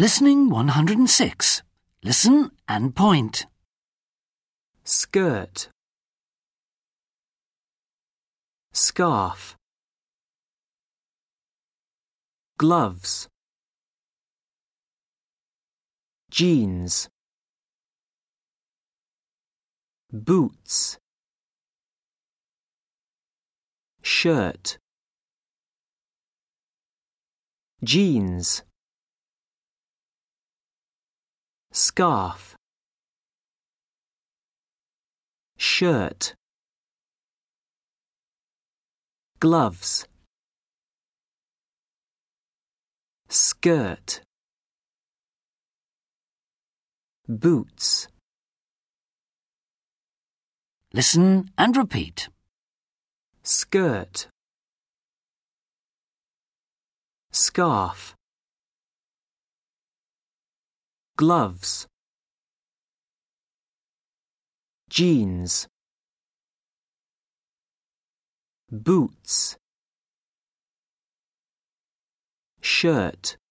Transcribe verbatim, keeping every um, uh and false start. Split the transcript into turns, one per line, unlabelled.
Listening one hundred six. Listen and point.
Skirt, scarf, gloves, jeans, boots, shirt, jeans, scarf, shirt, gloves, skirt, boots.
Listen and repeat.
Skirt, scarf, gloves, jeans, boots, shirt,